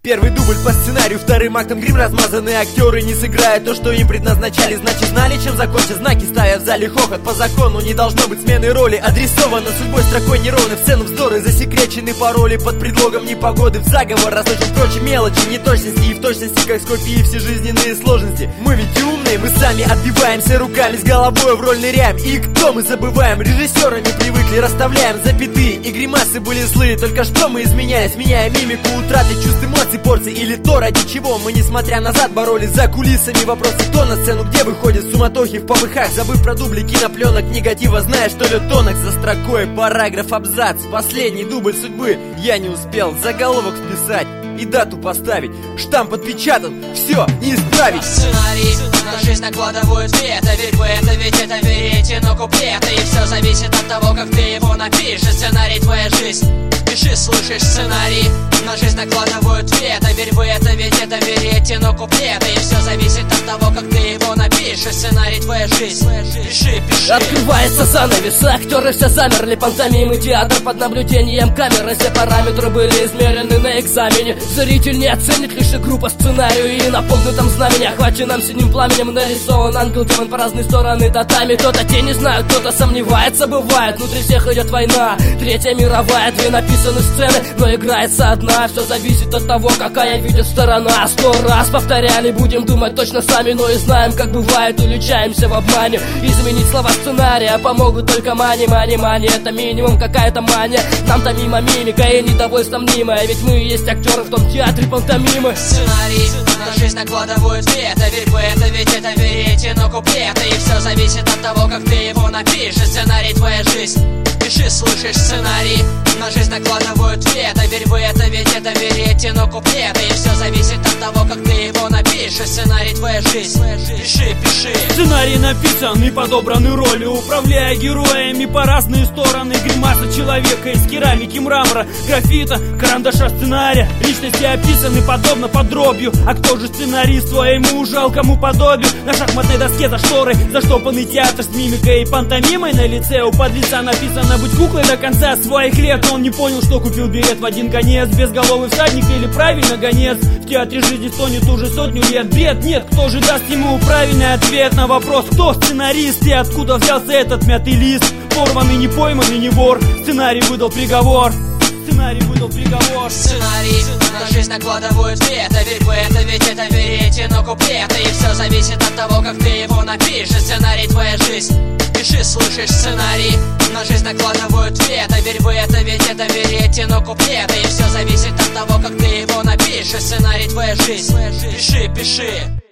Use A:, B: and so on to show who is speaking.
A: Первый дубль по сценарию, вторым актом грим размазанные актеры не сыграют то, что им предназначали. Значит, знали, чем закончат знаки, ставя в зале хохот. По закону не должно быть смены роли. Адресовано судьбой строкой неровной. В сцену вздоры, засекречены пароли под предлогом непогоды. В заговор разносим прочие мелочи, неточности. И в точности, как скопии, и все жизненные сложности. Мы ведь умные, мы сами отбиваемся руками, с головой в роль ныряем. И кто мы забываем? Режиссерами привыкли, расставляем запятые. И гримасы были злые, только что мы изменялись, меняя мимику, утраты чувств, эмоций, порций. Или то, ради чего мы, несмотря назад, боролись за кулисами. Вопросы кто на сцену, где выходит в суматохе, в попыхах, забыв про дубли кинопленок негатива, зная, что лед тонок за строкой, параграф, абзац. Последний дубль судьбы я не успел заголовок вписать и дату поставить, штамп отпечатан, все, не исправить.
B: Сценарий на жизнь накладывают вето, ведь вы это, ведь это верите, но куплеты. И все зависит от того, как ты его напишешь. Сценарий твоя жизнь, пиши, слышишь, сценарий на жизнь накладывают вето, ведь вы это, ведь это верите, но куплеты. И все зависит от того, как ты его напишешь. Сценарий твоя жизнь, пиши, пиши.
C: Открывается занавес, актеры все замерли, пантомимы, театр под наблюдением камеры. Все параметры были измерены на экзамене. Зритель не оценит лишь игру по сценарию. И на погнутом знамени, охваченном синим пламенем, нарисован ангел-демон по разные стороны татами. Кто-то тени знают, кто-то сомневается, бывает. Внутри всех идет война, Третья мировая. Две написаны сцены, но играется одна. Все зависит от того, какая видит сторона. 100 раз повторяли, будем думать точно сами, но и знаем, как бывает, уличаемся в обмане. Изменить слова сценария помогут только мани, мани, мани. Это минимум какая-то мания. Нам-то мимо мимика и недовольство мнимое, ведь мы есть актеры в том театре пантомимы.
B: Сценарий на жизнь накладывают вето, ведь вы это, ведь это верите, но куплеты. И все зависит от того, как ты его напишешь. Сценарий твоя жизнь, пиши, слышишь, сценарий на жизнь накладывают вето, ведь вы это, ведь это верите, но куплеты. И все зависит от того, как ты его напишешь. Сценарий твоя жизнь, пиши, пиши.
D: Сценарий написан и подобраны роли, управляя героями по разные стороны. Гримаса человека из керамики, мрамора, графита, карандаша, сценария. Личности описаны подобно подробью. А кто же сценарист? Своему жалкому подобию. На шахматной доске за шторой заштопанный театр с мимикой и пантомимой. На лице у подлеца написано «Будь куклой до конца своих лет». Он не понял, что купил билет в один конец. Безголовый всадник или правильно гонец? В театре жизни стонет уже сотню лет. Бред, нет, кто же даст ему правильный ответ на вопрос, кто сценарист и откуда взялся этот мятый лист? Порванный, не пойманный, не вор. Сценарий выдал приговор. Сценарий выдал приговор.
B: Сценарий на жизнь накладывают вето, ведь вы это, ведь это верите, но куплеты. И все зависит от того, как ты его напишешь. Сценарий твоя жизнь, пиши, слышишь, сценарий на жизнь накладывают вето, ведь вы это, ведь это верите, но куплеты. И все зависит от того, как ты его напишешь. Сценарий твоя жизнь, пиши, пиши.